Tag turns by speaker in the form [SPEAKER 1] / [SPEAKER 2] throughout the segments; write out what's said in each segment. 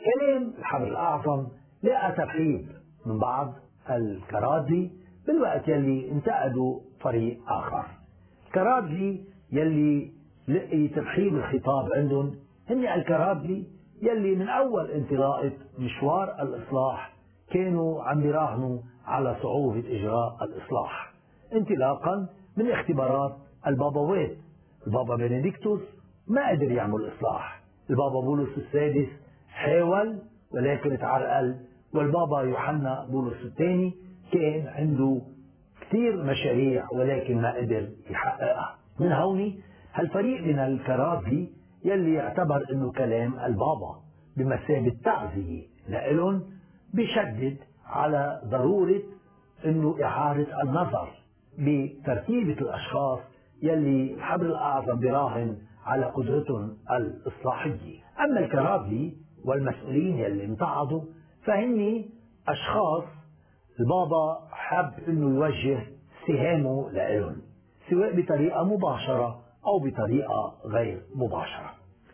[SPEAKER 1] كلام الحبر الأعظم لقى ترحيب من بعض الكرادلي بالوقت يلي انتقدوا فريق آخر. الكرادلي يلي لقي ترحيب الخطاب عندهم هن الكرادلي يلي من أول انطلاقة مشوار الإصلاح كانوا عم بيراهنوا على صعوبة إجراء الإصلاح، انطلاقا من اختبارات البابوات. البابا بنديكتوس ما قدر يعمل إصلاح، البابا بولس السادس حاول ولكن تعرقل، والبابا يوحنا بولس الثاني كان عنده كثير مشاريع ولكن ما قدر يحققها. من هون هالفريق من الكرادلي يلي اعتبر انه كلام البابا بمثابة تعزية لإلهم بشدد على ضرورة انه اعادة النظر بترتيبة الاشخاص يلي الحبر الاعظم براهن على قدرتهم الاصلاحية. اما الكرادلي والمسؤولين يلي امتعضوا فهن اشخاص البابا حب انه يوجه سهامه لإلهم سواء بطريقة مباشرة او بطريقة غير مباشرة.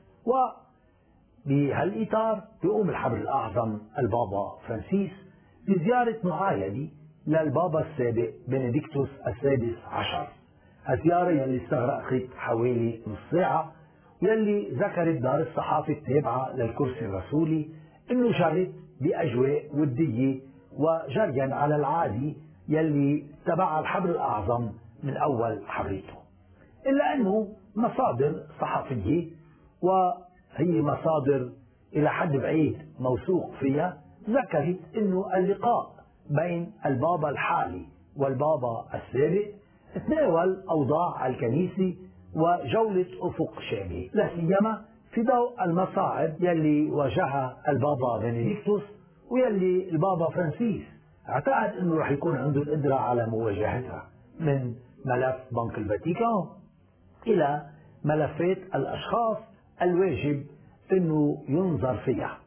[SPEAKER 1] وبهالإطار بيقوم الحبر الأعظم البابا فرانسيس بزيارة معاينة للبابا السابق بنديكتوس السادس عشر. الزيارة يلي استغرقت حوالي نص ساعة، يلي ذكرت دار الصحافة التابعة للكرسي الرسولي انه جرت بأجواء ودية وجريا على العادي يلي تبع الحبر الأعظم من أول حبريته، إلا أنه مصادر صحفية وهي مصادر إلى حد بعيد موثوق فيها ذكرت أنه اللقاء بين البابا الحالي والبابا السابق تناول أوضاع الكنيسة وجولة أفق شامل، لا سيما في ضوء المصاعب يلي واجهها البابا بنديكتوس ويلي البابا فرانسيس اعتقد أنه رح يكون عنده القدرة على مواجهتها، من ملف بنك الفاتيكان إلى ملفات الأشخاص الواجب أنه ينظر فيها.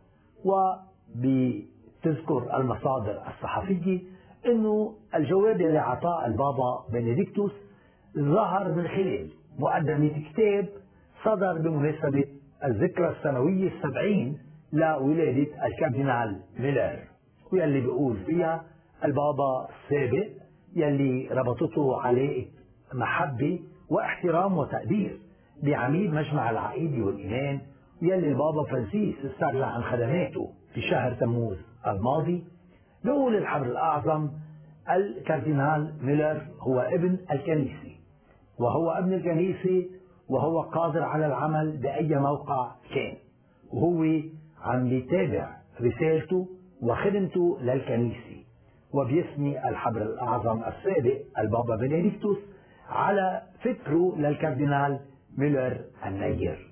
[SPEAKER 1] وبتذكر المصادر الصحفية أنه الجواب اللي أعطاه البابا بنديكتوس ظهر من خلال مقدمة كتاب صدر بمناسبة الذكرى السنوية 70 لولادة الكاردينال ميلر، واللي بيقول فيها البابا السابق يلي ربطته علاقة محبة واحترام وتقدير بعميد مجمع العقيدة والإيمان، يلي البابا فرانسيس استغنى عن خدماته في شهر تموز الماضي. بيقول الحبر الأعظم الكاردينال ميلر هو ابن الكنيسة، وهو ابن الكنيسة وهو قادر على العمل بأي موقع كان، وهو عم يتابع رسالته وخدمته للكنيسة. وبيثني الحبر الأعظم السابق البابا بنديكتوس على فكره للكاردينال ميلر النير،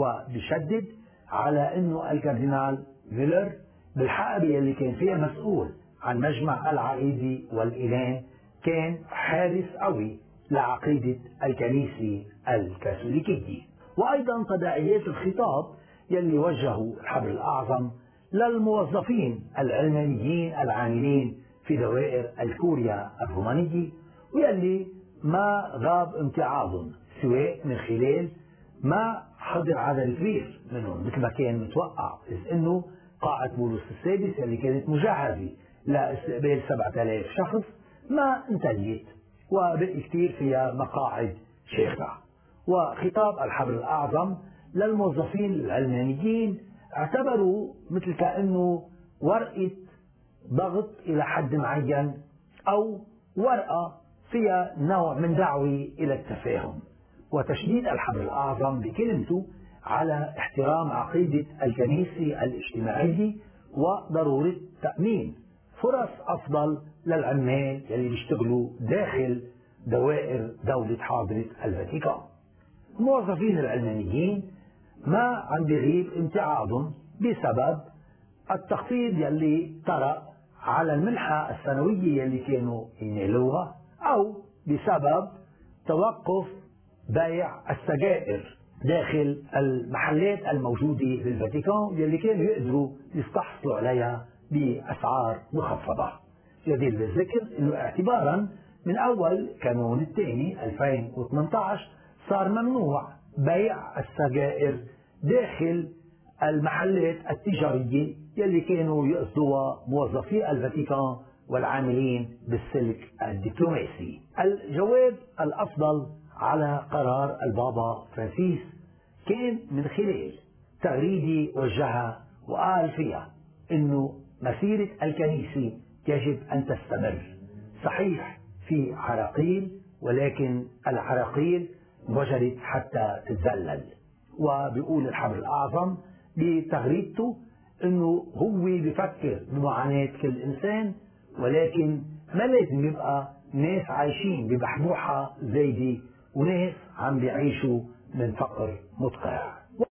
[SPEAKER 1] وبشدد على أنه الكاردينال ميلر بالحقبة اللي كان فيها مسؤول عن مجمع العقيدة والإيمان كان حارس قوي لعقيدة الكنيسة الكاثوليكية. وأيضا تداعيات الخطاب يلي وجهه الحبر الأعظم للموظفين العلمانيين العاملين في دوائر الكوريا الرومانية، ويلي ما غاب امتعاضهم سواء من خلال ما حضر عدد كبير منهم مثل ما كان متوقع، إذ أنه قاعة بولس السادس اللي كانت مجهزة لاستقبال 7000 شخص ما انتهيت وبقي كثير فيها مقاعد شاغرة. وخطاب الحبر الأعظم للموظفين العلمانيين اعتبروا مثل كأنه ورقة ضغط إلى حد معين أو ورقة فيها نوع من دعوة إلى التفاهم، وتشديد الحبر الأعظم بكلمته على احترام عقيدة الكنيسة الاجتماعية وضرورة تأمين فرص أفضل للعمال يلي بيشتغلوا داخل دوائر دولة حاضرة الفاتيكان. الموظفين العلمانيين ما عم بيغيب امتعاضهم بسبب التخفيض يلي طرأ على المنحة السنوية يلي كانوا ينالوها، أو بسبب توقف بيع السجائر داخل المحلات الموجودة بالفاتيكان يلي كانوا يقدروا يستحصلوا عليها بأسعار مخفضة. جدير بالذكر أنه اعتبارا من أول كانون الثاني 2018 صار ممنوع بيع السجائر داخل المحلات التجارية يلي كانوا يقصدوها موظفي الفاتيكان والعاملين بالسلك الدبلوماسي. الجواب الأفضل على قرار البابا فرانسيس كان من خلال تغريدة وجهها وقال فيها إنه مسيرة الكنيسة يجب أن تستمر. صحيح في عراقيل، ولكن العراقيل وجدت حتى تتذلل. وبيقول الحبر الأعظم بتغريدته إنه هو بيفكر بمعاناة كل إنسان، ولكن ما لازم يبقى ناس عايشين ببحبوحة زايدة وناس عم بيعيشوا من فقر مدقع.